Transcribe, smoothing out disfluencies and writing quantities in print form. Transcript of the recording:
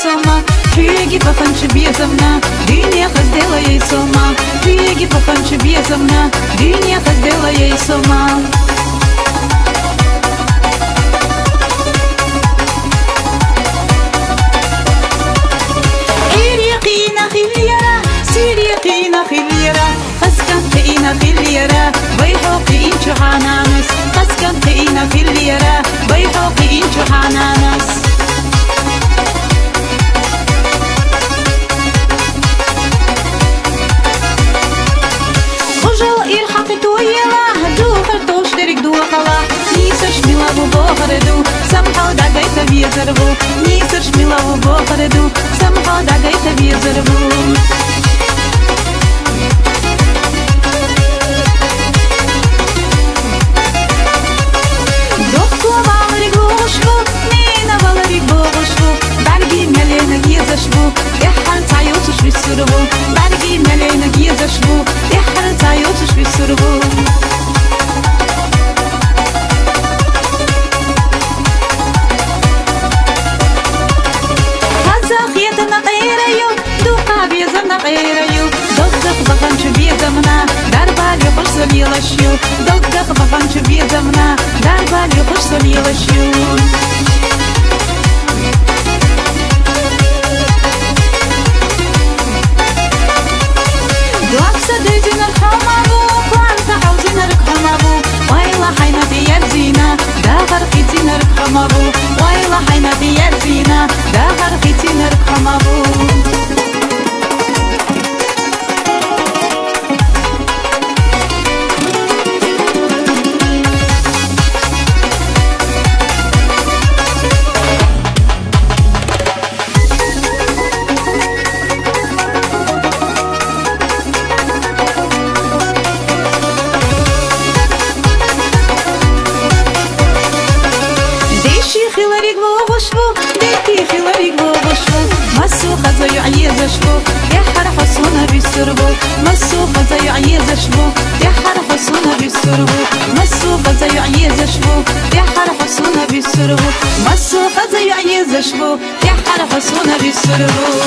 сома, Фиги паханчы безумна, Дюняха сделала ей сома, Фиги паханчы безумна, Дюняха сделала ей сома. سيريقينا خليرة قسكن قينا خليرة بيحوقين شحانانس قسكن قينا خليرة بيحوقين شحانانس خجل إرحق تويلا هدو خرطوش درك دو خلا نيسرش ملابو بوخردو سمحو داقايتا بيزربو نيسرش ملابو بوخردو سمحو داقايتا بيزربو Барги мелена гизашбу, яхар таютуш бисурбу. Казах ета на гайраю, духа беза на гайраю, доддах баганчу безамна, дарбали хуш солилашю, доддах баганчу безамна, дарбали хуш солилашю. ويلا حينا ديال زينة دا غرقتي نركب مابو خلاري غوغشبو ديكي خلاري غوغشبو مسو خزايو عيزشبو يا حر حصونا بيسربو مسو خزايو عيزشبو يا حر حصونا بيسربو مسو خزايو عيزشبو يا حر حصونا بيسربو مسو خزايو عيزشبو يا حر حصونا بيسربو